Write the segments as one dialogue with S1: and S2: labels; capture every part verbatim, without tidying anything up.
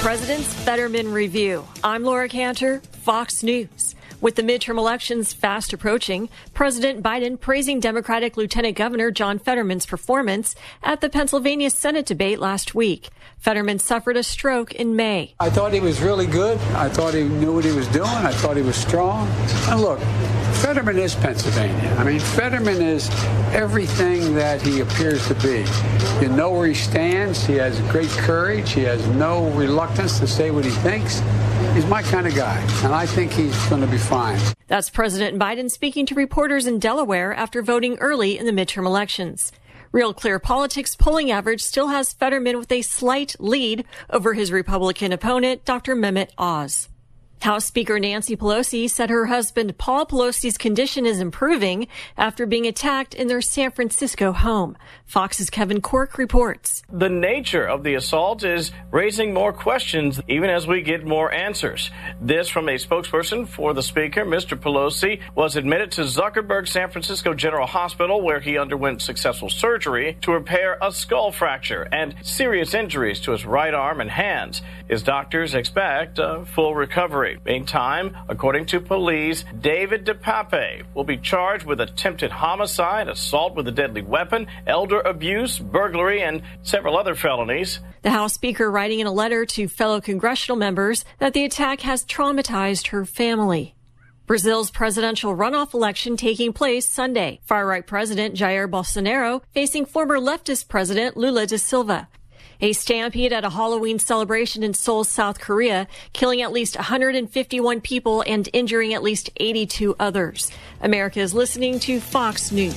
S1: President's Fetterman Review. I'm Laura Cantor, Fox News. With the midterm elections fast approaching, President Biden praising Democratic Lieutenant Governor John Fetterman's performance at the Pennsylvania Senate debate last week. Fetterman suffered a stroke in May.
S2: I thought he was really good. I thought he knew what he was doing. I thought he was strong. And look, Fetterman is Pennsylvania. I mean, Fetterman is everything that he appears to be. You know where he stands. He has great courage. He has no reluctance to say what he thinks. He's my kind of guy, and I think he's going to be fine.
S1: That's President Biden speaking to reporters in Delaware after voting early in the midterm elections. Real Clear Politics polling average still has Fetterman with a slight lead over his Republican opponent, Doctor Mehmet Oz. House Speaker Nancy Pelosi said her husband Paul Pelosi's condition is improving after being attacked in their San Francisco home. Fox's Kevin Corke reports.
S3: The nature of the assault is raising more questions even as we get more answers. This from a spokesperson for the Speaker. Mister Pelosi was admitted to Zuckerberg San Francisco General Hospital, where he underwent successful surgery to repair a skull fracture and serious injuries to his right arm and hands. His doctors expect a full recovery. Meantime, according to police, David DePape will be charged with attempted homicide, assault with a deadly weapon, elder abuse, burglary, and several other felonies.
S1: The House Speaker writing in a letter to fellow congressional members that the attack has traumatized her family. Brazil's presidential runoff election taking place Sunday. Far-right President Jair Bolsonaro facing former leftist President Lula da Silva. A stampede at a Halloween celebration in Seoul, South Korea, killing at least one hundred fifty-one people and injuring at least eighty-two others. America is listening to Fox News.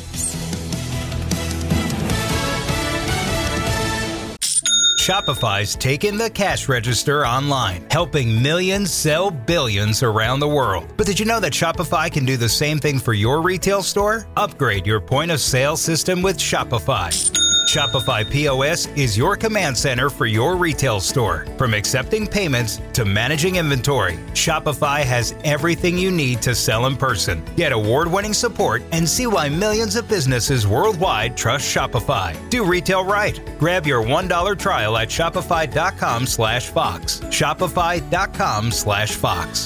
S4: Shopify's taken the cash register online, helping millions sell billions around the world. But did you know that Shopify can do the same thing for your retail store? Upgrade your point of sale system with Shopify. Shopify P O S is your command center for your retail store. From accepting payments to managing inventory, Shopify has everything you need to sell in person. Get award-winning support and see why millions of businesses worldwide trust Shopify. Do retail right. Grab your one dollar trial at shopify.com slash Fox. Shopify.com slash Fox.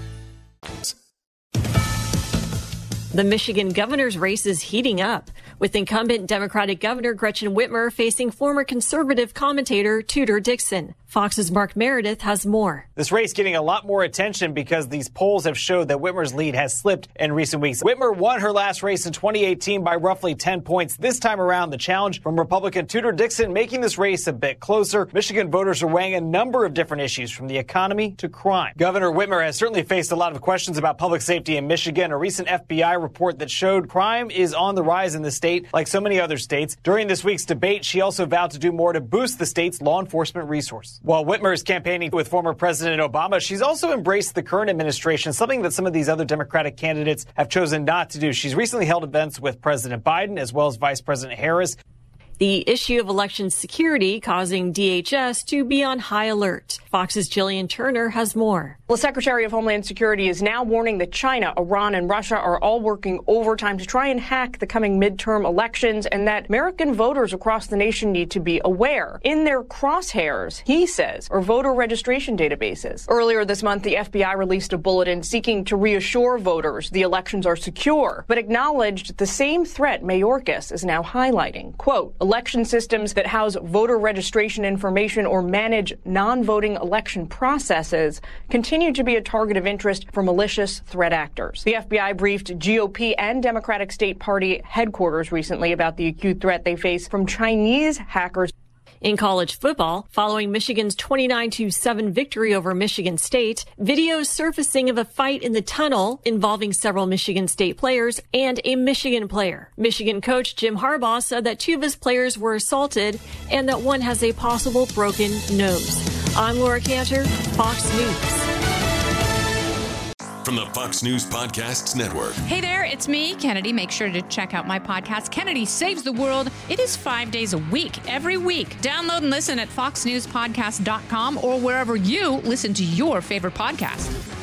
S1: The Michigan governor's race is heating up, with incumbent Democratic Governor Gretchen Whitmer facing former conservative commentator Tudor Dixon. Fox's Mark Meredith has more.
S5: This race getting a lot more attention because these polls have showed that Whitmer's lead has slipped in recent weeks. Whitmer won her last race in twenty eighteen by roughly ten points. This time around, the challenge from Republican Tudor Dixon making this race a bit closer. Michigan voters are weighing a number of different issues, from the economy to crime. Governor Whitmer has certainly faced a lot of questions about public safety in Michigan. A recent F B I report that showed crime is on the rise in the state, like so many other states. During this week's debate, she also vowed to do more to boost the state's law enforcement resources. While Whitmer is campaigning with former President Obama, she's also embraced the current administration, something that some of these other Democratic candidates have chosen not to do. She's recently held events with President Biden as well as Vice President Harris.
S1: The issue of election security causing D H S to be on high alert. Fox's Jillian Turner has more.
S6: Well, Secretary of Homeland Security is now warning that China, Iran, and Russia are all working overtime to try and hack the coming midterm elections, and that American voters across the nation need to be aware. In their crosshairs, he says, are voter registration databases. Earlier this month, the F B I released a bulletin seeking to reassure voters the elections are secure, but acknowledged the same threat Mayorkas is now highlighting. Quote, election systems that house voter registration information or manage non-voting election processes continue to be a target of interest for malicious threat actors. The F B I briefed G O P and Democratic State Party headquarters recently about the acute threat they face from Chinese hackers.
S1: In college football, following Michigan's twenty-nine to seven victory over Michigan State, videos surfacing of a fight in the tunnel involving several Michigan State players and a Michigan player. Michigan coach Jim Harbaugh said that two of his players were assaulted and that one has a possible broken nose. I'm Laura Cantor, Fox News.
S7: From the Fox News Podcasts Network.
S8: Hey there, it's me, Kennedy. Make sure to check out my podcast, Kennedy Saves the World. It is five days a week, every week. Download and listen at fox news podcast dot com or wherever you listen to your favorite podcast.